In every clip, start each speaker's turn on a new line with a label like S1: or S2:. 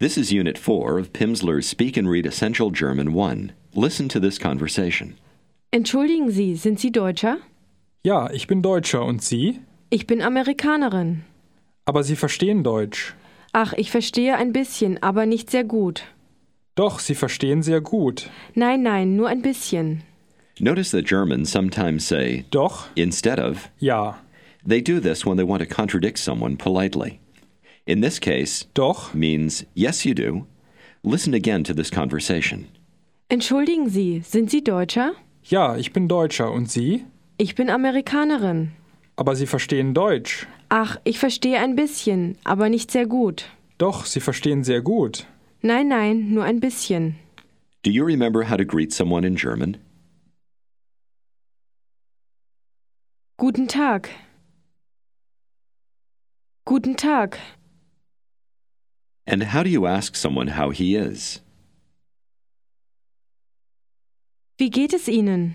S1: This is Unit 4 of Pimsleur's Speak and Read Essential German 1. Listen to this conversation.
S2: Entschuldigen Sie, sind Sie Deutscher?
S3: Ja, ich bin Deutscher und Sie?
S2: Ich bin Amerikanerin.
S3: Aber Sie verstehen Deutsch.
S2: Ach, ich verstehe ein bisschen, aber nicht sehr gut.
S3: Doch, Sie verstehen sehr gut.
S2: Nein, nur ein bisschen.
S1: Notice that Germans sometimes say
S3: Doch,
S1: instead of.
S3: ja.
S1: They do this when they want to contradict someone politely. In this case,
S3: Doch,
S1: means yes you do. Listen again to this conversation.
S2: Entschuldigen Sie, sind Sie Deutscher?
S3: ja, ich bin Deutscher und Sie?
S2: Ich bin Amerikanerin.
S3: Aber Sie verstehen Deutsch.
S2: Ach, ich verstehe ein bisschen, aber nicht sehr gut.
S3: Doch, Sie verstehen sehr gut.
S2: Nein, nur ein bisschen.
S1: Do you remember how to greet someone in German?
S2: Guten Tag. Guten Tag.
S1: And how do you ask someone how he is?
S2: Wie geht es Ihnen?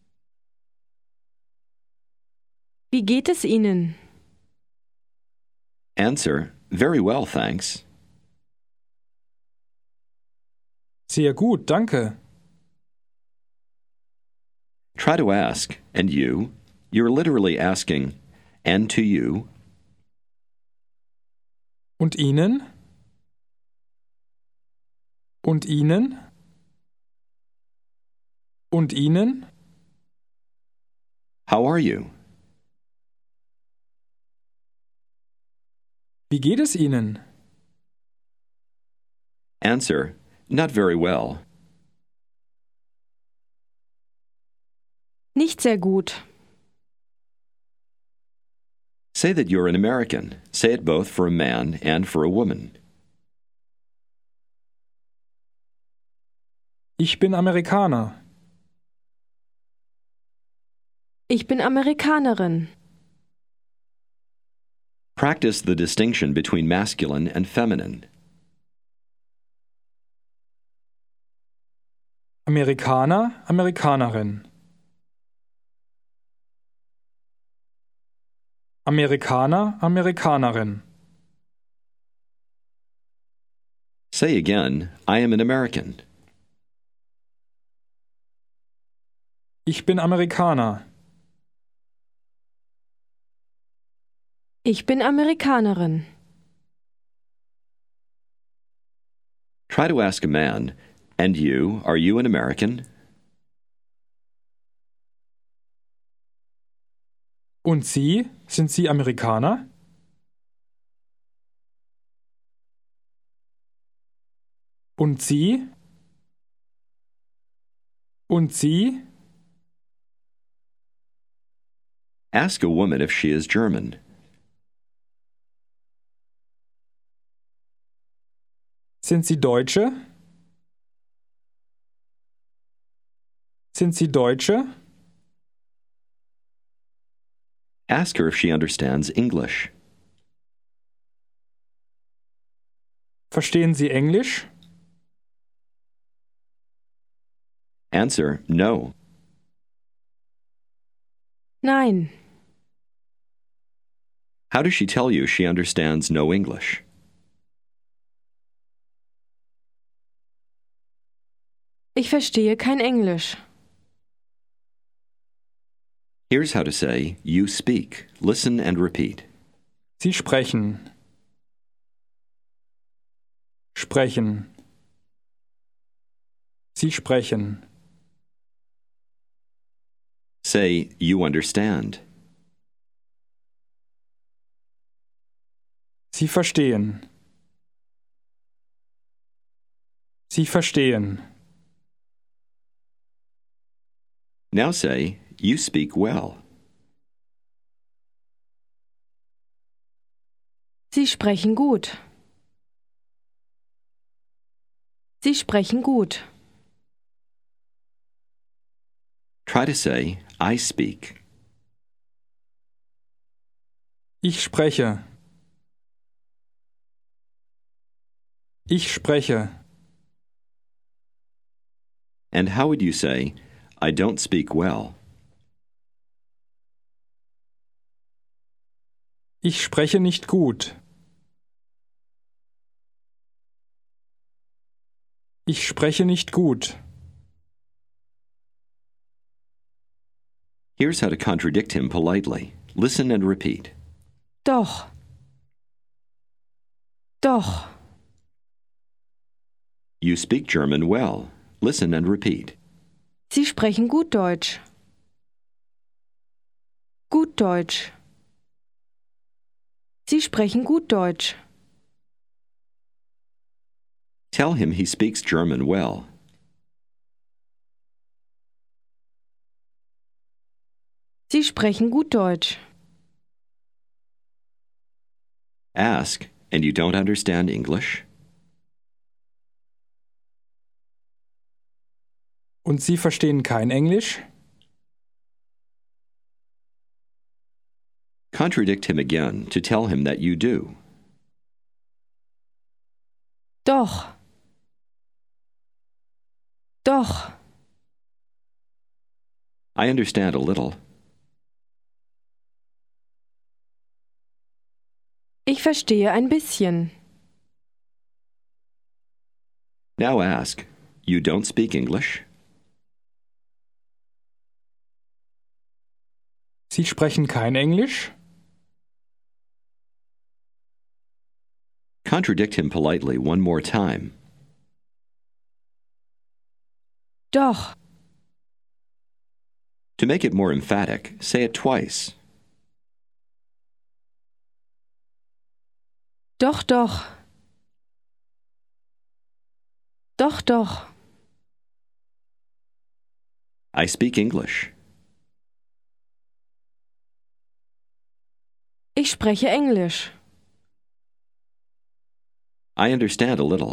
S2: Wie geht es Ihnen?
S1: Answer, very well, thanks.
S3: Sehr gut, danke.
S1: Try to ask, and you. You're literally asking, and to you.
S3: Und Ihnen? Und Ihnen? Und Ihnen?
S1: How are you?
S3: Wie geht es Ihnen?
S1: Answer, not very well.
S2: Nicht sehr gut.
S1: Say that you're an American. Say it both for a man and for a woman.
S3: Ich bin Amerikaner.
S2: Ich bin Amerikanerin.
S1: Practice the distinction between masculine and feminine.
S3: Amerikaner, Amerikanerin. Amerikaner, Amerikanerin.
S1: Say again, I am an American.
S3: Ich bin Amerikaner.
S2: Ich bin Amerikanerin.
S1: Try to ask a man, and you, are you an American?
S3: Und Sie? Sind Sie Amerikaner? Und Sie? Und Sie?
S1: Ask a woman if she is German.
S3: Sind Sie Deutsche? Sind Sie Deutsche?
S1: Ask her if she understands English.
S3: Verstehen Sie Englisch?
S1: Answer, no.
S2: Nein.
S1: How does she tell you she understands no English?
S2: Ich verstehe kein Englisch.
S1: Here's how to say, you speak. Listen and repeat.
S3: Sie sprechen. Sprechen. Sie sprechen.
S1: Say, you understand.
S3: Sie verstehen. Sie verstehen.
S1: Now say, you speak well.
S2: Sie sprechen gut. Sie sprechen gut.
S1: Try to say, I speak.
S3: Ich spreche. Ich spreche.
S1: And how would you say, I don't speak well?
S3: Ich spreche nicht gut. Ich spreche nicht gut.
S1: Here's how to contradict him politely. Listen and repeat.
S2: Doch. Doch.
S1: You speak German well. Listen and repeat.
S2: Sie sprechen gut Deutsch. Gut Deutsch. Sie sprechen gut Deutsch.
S1: Tell him he speaks German well.
S2: Sie sprechen gut Deutsch.
S1: Ask, and you don't understand English?
S3: Und Sie verstehen kein Englisch?
S1: Contradict him again to tell him that you do.
S2: Doch. Doch.
S1: I understand a little.
S2: Ich verstehe ein bisschen.
S1: Now ask, you don't speak English?
S3: Sie sprechen kein Englisch?
S1: Contradict him politely one more time.
S2: Doch.
S1: To make it more emphatic, say it twice.
S2: Doch, doch. Doch, doch.
S1: I speak English.
S2: Ich spreche Englisch.
S1: I understand a little.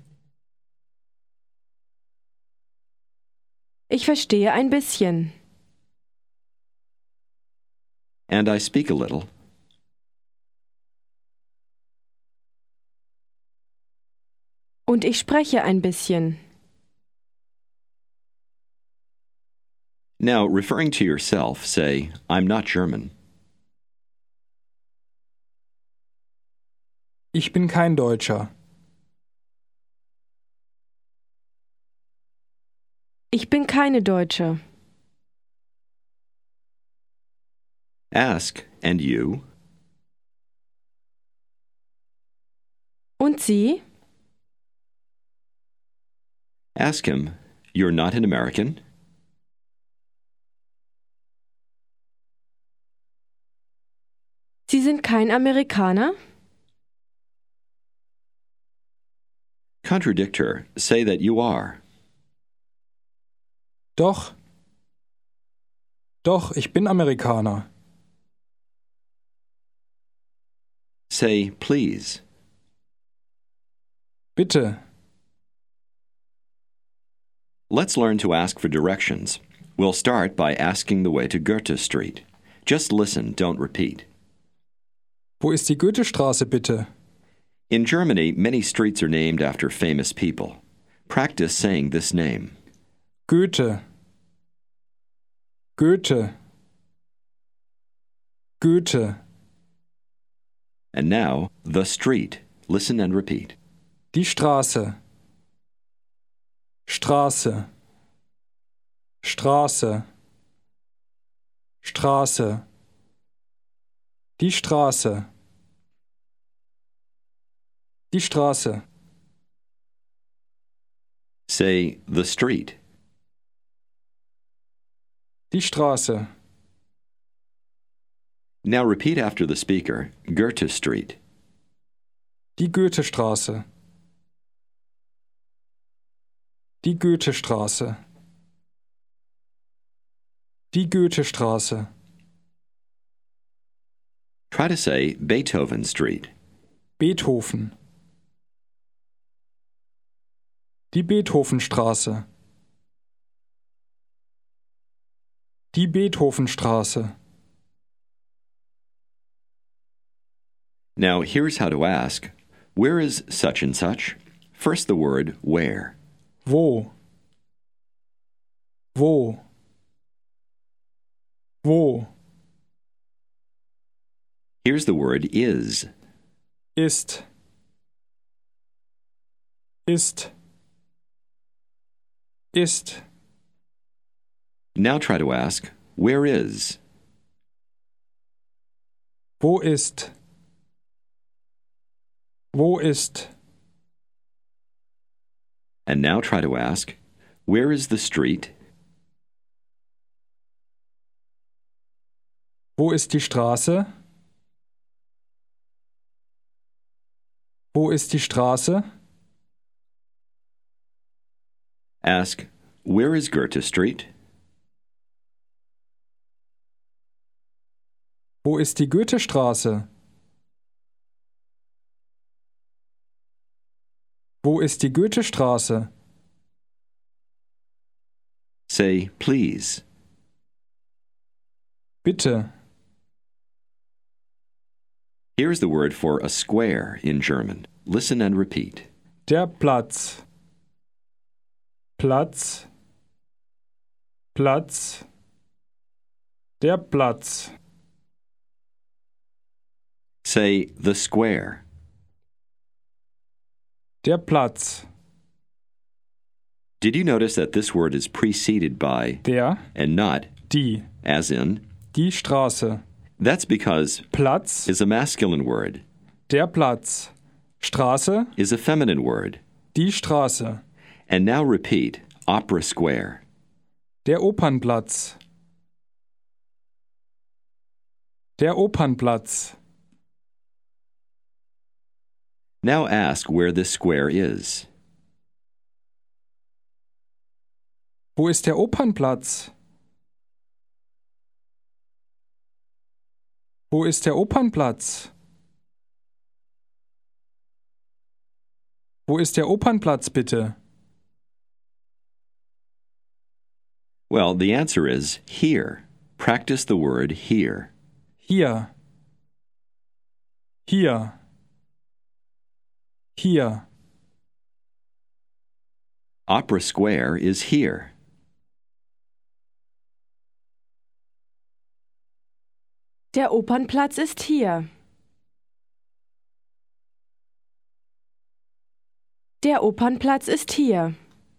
S2: Ich verstehe ein bisschen.
S1: And I speak a little.
S2: Und ich spreche ein bisschen.
S1: Now, referring to yourself, say, I'm not German.
S3: Ich bin kein Deutscher.
S2: Ich bin keine Deutsche.
S1: Ask, and you?
S2: Und Sie?
S1: Ask him, you're not an American?
S2: Sie sind kein Amerikaner?
S1: Contradict her. Say that you are.
S3: Doch. Doch, ich bin Amerikaner.
S1: Say, please.
S3: Bitte.
S1: Let's learn to ask for directions. We'll start by asking the way to Goethe Street. Just listen, don't repeat.
S3: Wo ist die Goethestraße bitte?
S1: In Germany, many streets are named after famous people. Practice saying this name.
S3: Goethe. Goethe. Goethe.
S1: And now, the street. Listen and repeat.
S3: Die Straße. Straße. Straße. Straße. Die Straße. Die Straße.
S1: Say, the street.
S3: Die Straße.
S1: Now repeat after the speaker, Goethe Street.
S3: Die Goethestraße. Die Goethestraße. Die Goethestraße.
S1: Try to say Beethoven Street.
S3: Beethoven. Die Beethovenstraße. Die Beethovenstraße.
S1: Now here's how to ask, where is such and such? First the word where.
S3: Wo? Wo? Wo?
S1: Here's the word is.
S3: Ist. Ist. Ist.
S1: Now try to ask, where is?
S3: Wo ist? Wo ist?
S1: And now try to ask, where is the street?
S3: Wo ist die Straße? Wo ist die Straße?
S1: Ask, where is Goethe Street?
S3: Wo ist die Goethestraße? Wo ist die Goethestraße?
S1: Say, please.
S3: Bitte.
S1: Here's the word for a square in German. Listen and repeat.
S3: Der Platz. Platz. Platz. Der Platz.
S1: Say, the square.
S3: Der Platz.
S1: Did you notice that this word is preceded by
S3: Der,
S1: and not
S3: die,
S1: as in?
S3: die Straße.
S1: That's because
S3: Platz,
S1: is a masculine word,
S3: der Platz. Straße,
S1: is a feminine word.
S3: die Straße.
S1: And now repeat, Opera Square.
S3: Der Opernplatz. Der Opernplatz.
S1: Now ask where this square is.
S3: Wo ist der Opernplatz? Wo ist der Opernplatz? Wo ist der Opernplatz, bitte?
S1: Well, the answer is here. Practice the word here.
S3: Hier. Hier. Hier.
S1: Opera Square is here.
S2: Der Opernplatz ist hier. Der Opernplatz ist hier.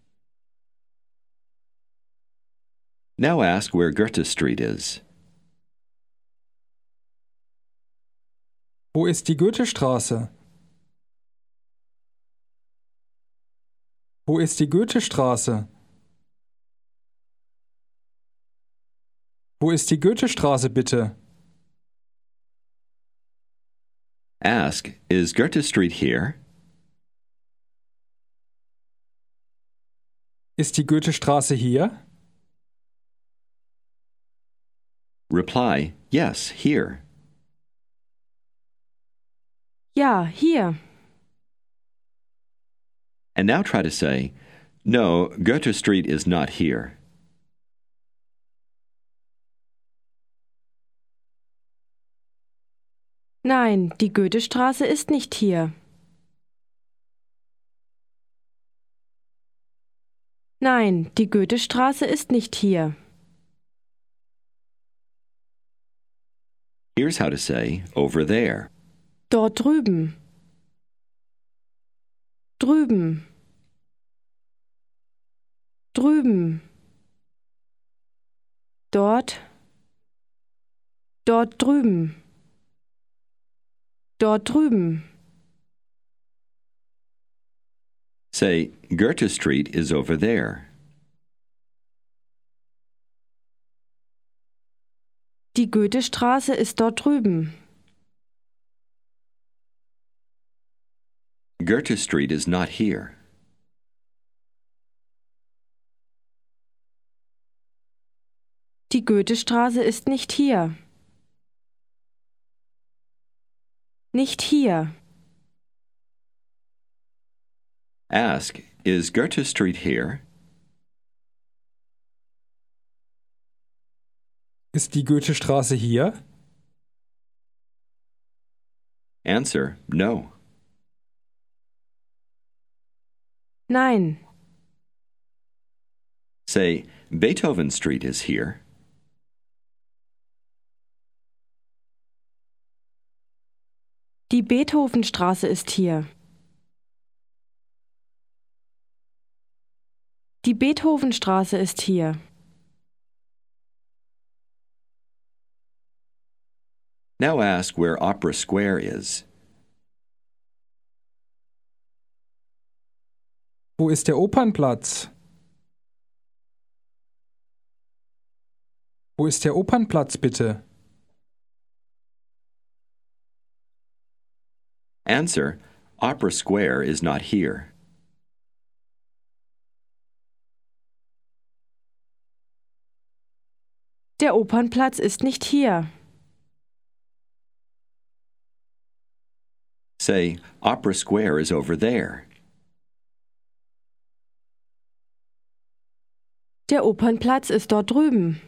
S1: Now ask where Goethe Street is.
S3: Wo ist die Goethestraße? Wo ist die Goethestraße? Wo ist die Goethestraße, bitte?
S1: Ask, is Goethe Street here?
S3: Ist die Goethestraße hier?
S1: Reply, yes, here.
S2: Ja, hier.
S1: And now try to say, no, Goethe Street is not here.
S2: Nein, die Goethestraße ist nicht hier. Nein, die Goethestraße ist nicht hier.
S1: Here's how to say, over there.
S2: Dort drüben. Drüben. Drüben. Dort. Dort drüben. Dort drüben.
S1: Say, Goethe Street is over there.
S2: Die Goethestraße ist dort drüben.
S1: Goethe Street is not here.
S2: Die Goethestraße ist nicht hier. Nicht hier.
S1: Ask, is Goethe Street here?
S3: Ist die Goethestraße hier?
S1: Answer, no.
S2: Nein.
S1: Say, Beethoven Street is here.
S2: Die Beethovenstraße ist hier. Die Beethovenstraße ist hier.
S1: Now ask where Opera Square is.
S3: Wo ist der Opernplatz? Wo ist der Opernplatz bitte?
S1: Answer, Opera Square is not here.
S2: Der Opernplatz ist nicht hier.
S1: Say, Opera Square is over there.
S2: Der Opernplatz ist dort drüben.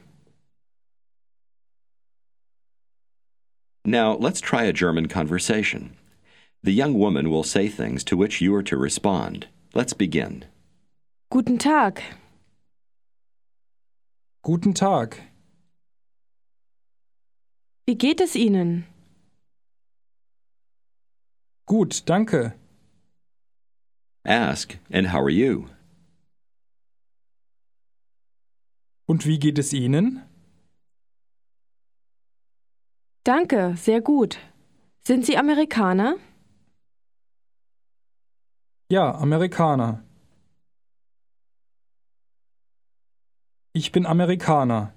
S1: Now, let's try a German conversation. The young woman will say things to which you are to respond. Let's begin.
S2: Guten Tag.
S3: Guten Tag.
S2: Wie geht es Ihnen?
S3: Gut, danke.
S1: Ask, and how are you?
S3: Und wie geht es Ihnen?
S2: Danke, sehr gut. Sind Sie Amerikaner?
S3: Ja, Amerikaner. Ich bin Amerikaner.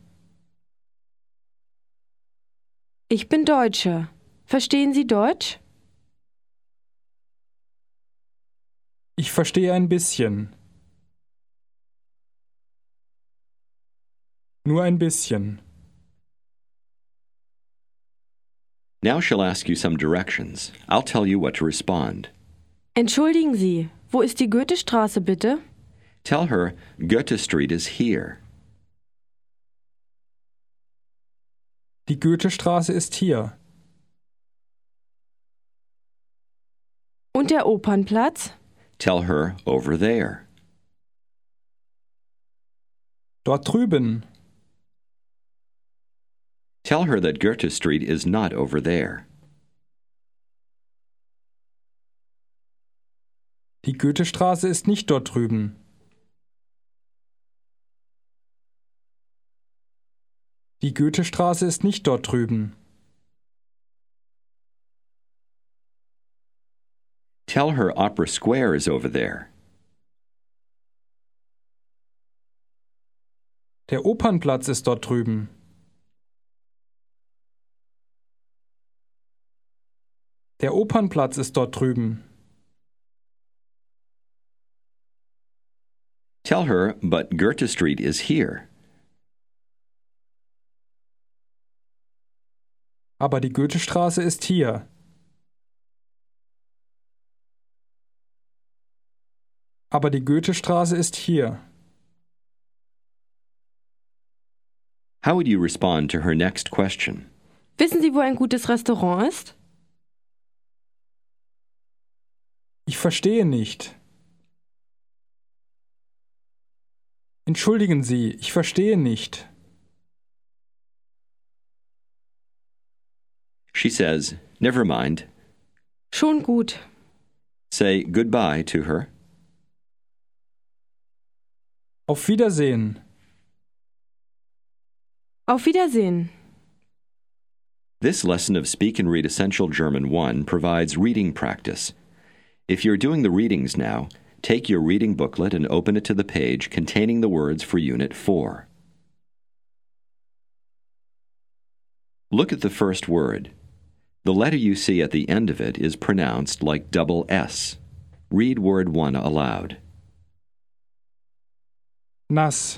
S2: Ich bin Deutsche. Verstehen Sie Deutsch?
S3: Ich verstehe ein bisschen. Nur ein bisschen.
S1: Now she'll ask you some directions. I'll tell you what to respond.
S2: Entschuldigen Sie, wo ist die Goethestraße bitte?
S1: Tell her Goethe Street is here.
S3: Die Goethestraße ist hier.
S2: Und der Opernplatz?
S1: Tell her over there.
S3: Dort drüben.
S1: Tell her that Goethe Street is not over there.
S3: Die Goethestraße ist nicht dort drüben. Die Goethestraße ist nicht dort drüben.
S1: Tell her Opera Square is over there.
S3: Der Opernplatz ist dort drüben. Der Opernplatz ist dort drüben.
S1: Tell her, but Goethe Street is here.
S3: Aber die Goethestraße ist hier. Aber die Goethestraße ist hier.
S1: How would you respond to her next question?
S2: Wissen Sie, wo ein gutes Restaurant ist?
S3: Ich verstehe nicht. Entschuldigen Sie, ich verstehe nicht.
S1: She says, never mind.
S2: Schon gut.
S1: Say goodbye to her.
S3: Auf Wiedersehen.
S2: Auf Wiedersehen.
S1: This lesson of Speak and Read Essential German 1 provides reading practice. If you're doing the readings now, take your reading booklet and open it to the page containing the words for Unit 4. Look at the first word. The letter you see at the end of it is pronounced like double S. Read word 1 aloud.
S3: Nass.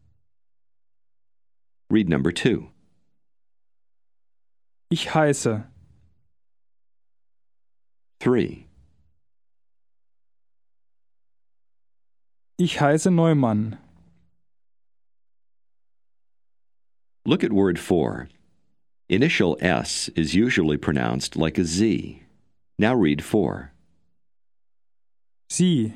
S1: Read number 2.
S3: Ich heiße.
S1: 3.
S3: Ich heiße Neumann.
S1: Look at word 4. Initial S is usually pronounced like a Z. Now read 4.
S3: Sie.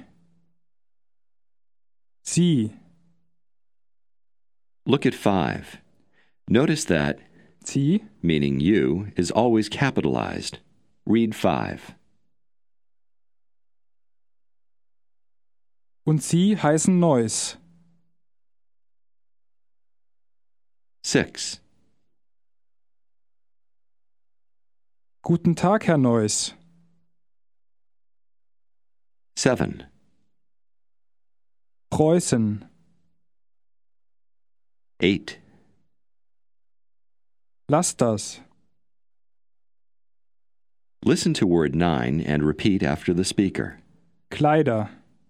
S3: Sie.
S1: Look at 5. Notice that
S3: Sie.
S1: meaning you, is always capitalized. Read 5.
S3: Und Sie heißen Neuss.
S1: 6.
S3: Guten Tag, Herr Neuss.
S1: 7.
S3: Preußen.
S1: 8.
S3: Lass das.
S1: Listen to word 9 and repeat after the speaker.
S3: Kleider.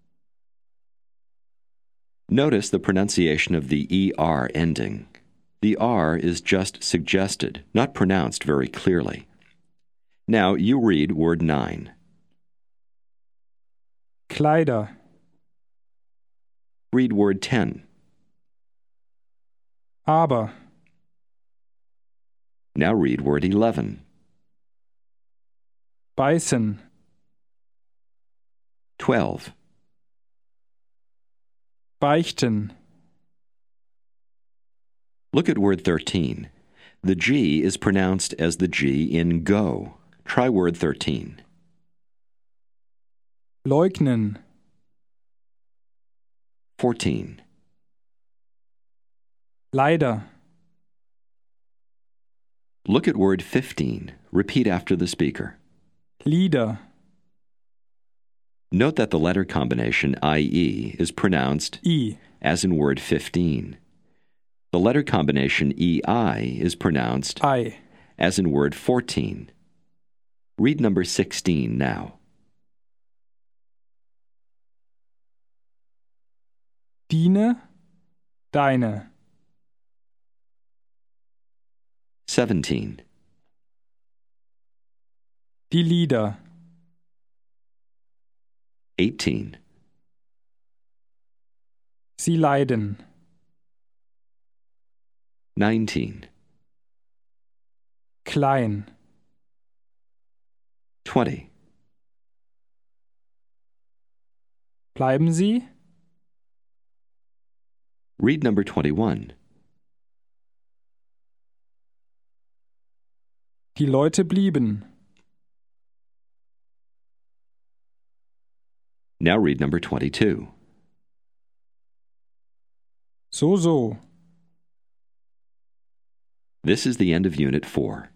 S1: Notice the pronunciation of the ER ending. The R is just suggested, not pronounced very clearly. Now you read word 9.
S3: Kleider.
S1: Read word 10.
S3: Aber.
S1: Now read word 11.
S3: Beißen.
S1: 12.
S3: Beichten.
S1: Look at word 13. The G is pronounced as the G in go. Try word 13.
S3: Leugnen.
S1: 14.
S3: Leider.
S1: Look at word 15. Repeat after the speaker.
S3: Lieder.
S1: Note that the letter combination IE is pronounced
S3: I.
S1: as in word 15. The letter combination EI is pronounced
S3: Ei.
S1: as in word 14. Read number 16 now.
S3: Diene. Deine.
S1: 17.
S3: Die Lieder.
S1: 18.
S3: Sie leiden.
S1: 19.
S3: Klein.
S1: 20.
S3: Bleiben Sie?
S1: Read number 21.
S3: Die Leute blieben.
S1: Now read number 22.
S3: So.
S1: This is the end of Unit 4.